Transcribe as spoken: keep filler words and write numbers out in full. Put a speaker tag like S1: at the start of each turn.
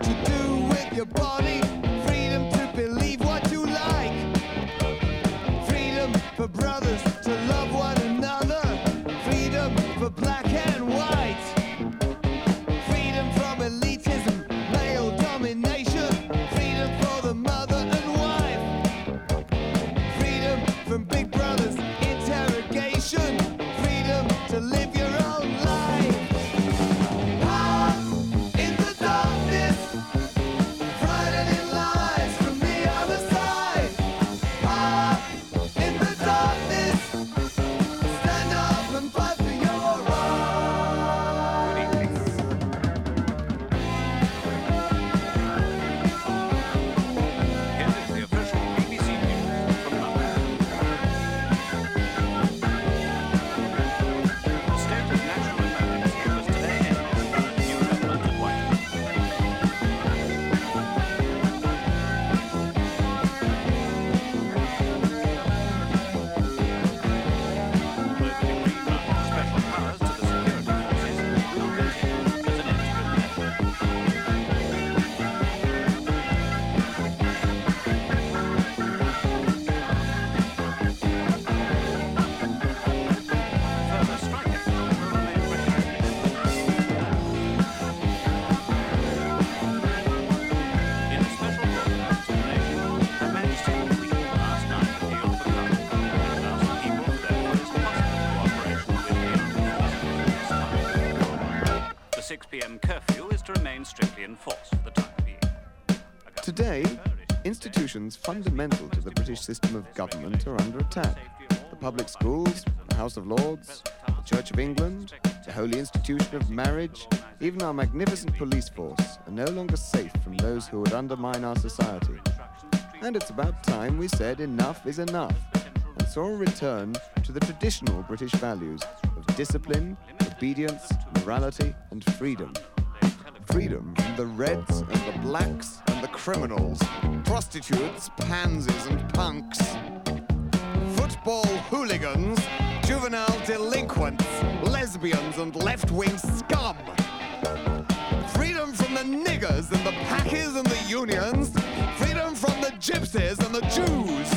S1: what you do with your body, freedom to believe what you like, freedom for brothers to love one another, freedom for black and white, freedom from elitism, male domination, freedom for the mother and wife, freedom from big brother's interrogation, freedom to live your own life. Power in the darkness, frightening lies from the other side. Power in the darkness, stand up and fight for your rights.
S2: Here is the official B B C news from London. The state of national emergency was today ended by the new government at Whitehall. With a decree granting special powers to the security forces, will continue as an interim measure. Further strike action will remain prohibited. In a special broadcast to the nation, Her Majesty the Queen last night appealed for confidence and asked the people for their fullest possible cooperation with the armed forces. The six p m curfew is to remain strictly enforced for the time being.
S1: Today, institutions fundamental to the British system of government are under attack. The public schools, the House of Lords, the Church of England, the holy institution of marriage, even our magnificent police force are no longer safe from those who would undermine our society. And it's about time we said enough is enough and saw a return to the traditional British values of discipline, obedience, morality, and freedom. Freedom from the reds and the blacks and the criminals, prostitutes, pansies and punks, football hooligans, juvenile delinquents, lesbians and left-wing scum. Freedom from the niggers and the packers and the unions, freedom from the gypsies and the Jews,